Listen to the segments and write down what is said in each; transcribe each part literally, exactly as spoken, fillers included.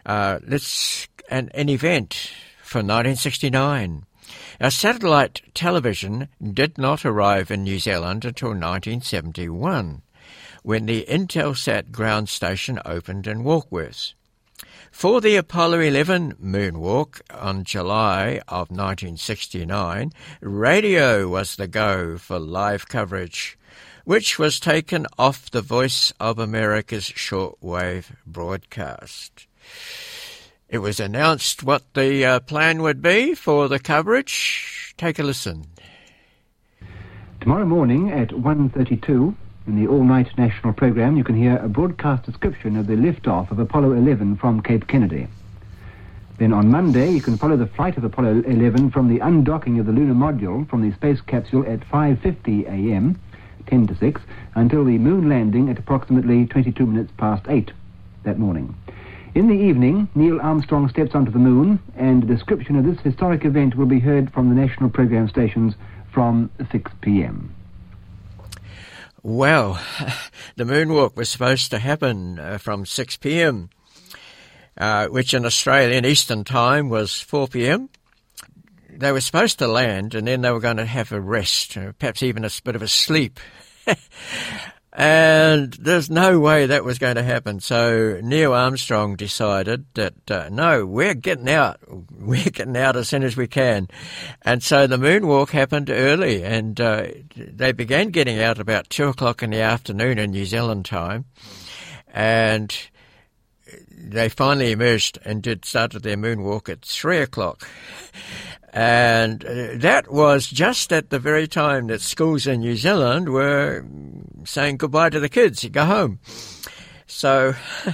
Uh, let's an, an event for nineteen sixty-nine. Our satellite television did not arrive in New Zealand until nineteen seventy-one, when the Intelsat ground station opened in Warkworth. For the Apollo eleven moonwalk on July of nineteen sixty-nine, radio was the go for live coverage, which was taken off the Voice of America's shortwave broadcast. It was announced what the uh, plan would be for the coverage. Take a listen. Tomorrow morning at one thirty-two, in the all-night national programme, you can hear a broadcast description of the liftoff of Apollo eleven from Cape Kennedy. Then on Monday, you can follow the flight of Apollo eleven from the undocking of the lunar module from the space capsule at five fifty a m, ten to six, until the moon landing at approximately twenty-two minutes past eight that morning. In the evening, Neil Armstrong steps onto the moon, and a description of this historic event will be heard from the national programme stations from six p m. Well, the moonwalk was supposed to happen uh, from six p m, uh, which in Australian Eastern Time was four p m. They were supposed to land, and then they were going to have a rest, uh, perhaps even a bit of a sleep. And there's no way that was going to happen. So Neil Armstrong decided that, uh, no, we're getting out. We're getting out as soon as we can. And so the moonwalk happened early, and uh, they began getting out about two o'clock in the afternoon in New Zealand time. And they finally emerged and did started their moonwalk at three o'clock. And that was just at the very time that schools in New Zealand were saying goodbye to the kids. You go home. So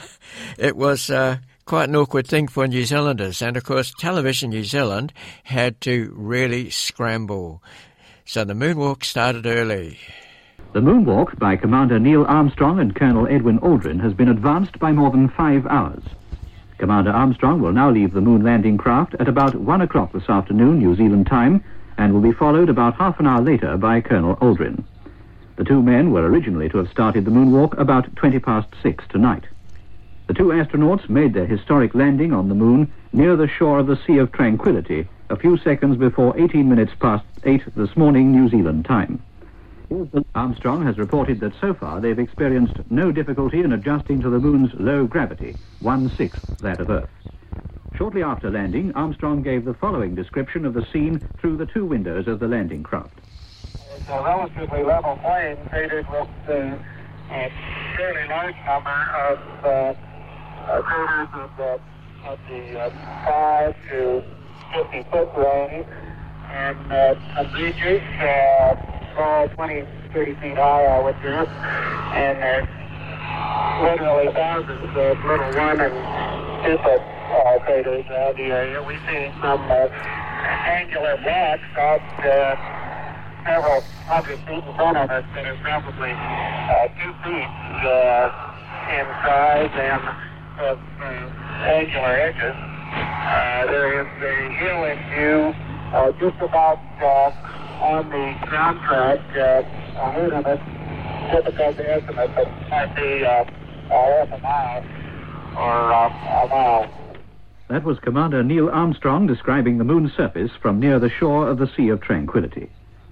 it was uh, quite an awkward thing for New Zealanders. And, of course, Television New Zealand had to really scramble. So the moonwalk started early. The moonwalk by Commander Neil Armstrong and Colonel Edwin Aldrin has been advanced by more than five hours. Commander Armstrong will now leave the moon landing craft at about one o'clock this afternoon, New Zealand time, and will be followed about half an hour later by Colonel Aldrin. The two men were originally to have started the moonwalk about twenty past six tonight. The two astronauts made their historic landing on the moon near the shore of the Sea of Tranquility a few seconds before eighteen minutes past eight this morning, New Zealand time. Armstrong has reported that so far they've experienced no difficulty in adjusting to the moon's low gravity, one-sixth that of Earth. Shortly after landing, Armstrong gave the following description of the scene through the two windows of the landing craft. It's a relatively level plain, cratered with uh, a fairly large number of uh, uh, craters of, uh, of the uh, five to fifty foot range, and uh, some beaches, uh, small, twenty, thirty feet high, I would guess, and there's literally thousands of little one and two foot uh, craters around the area. We see some uh, angular blocks out uh, several hundred feet in front of us that are probably uh, two feet uh, in size and have uh, angular edges. Uh, there is a hill in view uh, just about uh, on the ground track, uh, a height of it, difficult to estimate, but it might be uh, uh, half a mile or uh, a mile. That was Commander Neil Armstrong describing the moon's surface from near the shore of the Sea of Tranquility.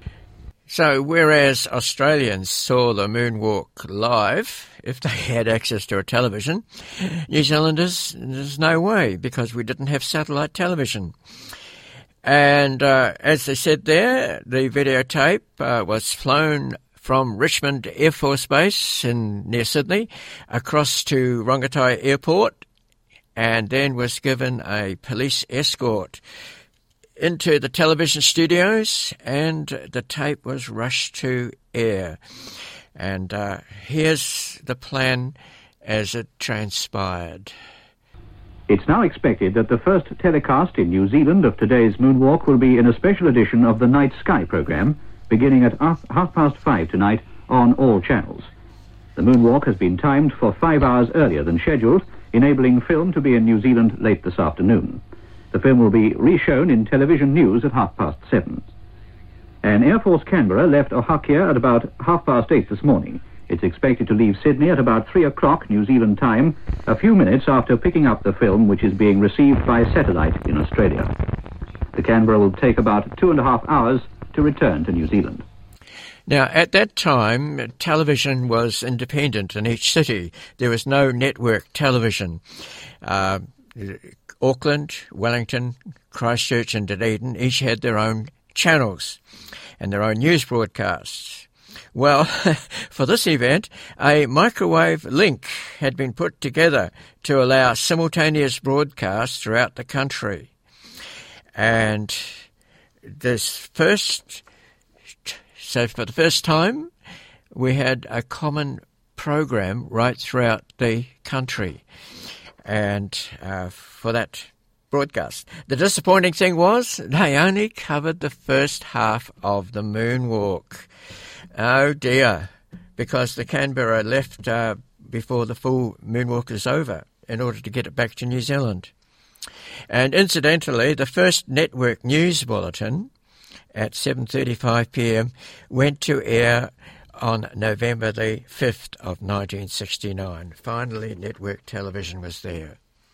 So whereas Australians saw the moonwalk live, if they had access to a television, New Zealanders, there's no way, because we didn't have satellite television. And uh, as they said there, the videotape uh, was flown from Richmond Air Force Base in near Sydney across to Rongotai Airport, and then was given a police escort into the television studios, and the tape was rushed to air. And uh, here's the plan as it transpired. It's now expected that the first telecast in New Zealand of today's moonwalk will be in a special edition of the Night Sky programme, beginning at half, half past five tonight on all channels. The moonwalk has been timed for five hours earlier than scheduled, enabling film to be in New Zealand late this afternoon. The film will be re-shown in television news at half past seven. An Air Force Canberra left Ohakea at about half past eight this morning. It's expected to leave Sydney at about three o'clock New Zealand time, a few minutes after picking up the film, which is being received by satellite in Australia. The Canberra will take about two and a half hours to return to New Zealand. Now, at that time, television was independent in each city. There was no network television. Uh, Auckland, Wellington, Christchurch and Dunedin each had their own channels and their own news broadcasts. Well, for this event, a microwave link had been put together to allow simultaneous broadcasts throughout the country. And this first, so for the first time, we had a common program right throughout the country. And uh, for that broadcast. The disappointing thing was they only covered the first half of the moonwalk. Oh dear, because the Canberra left uh, before the full moonwalk is over in order to get it back to New Zealand. And incidentally, the first network news bulletin at seven thirty-five p.m. went to air on November the fifth of nineteen sixty-nine. Finally, network television was there.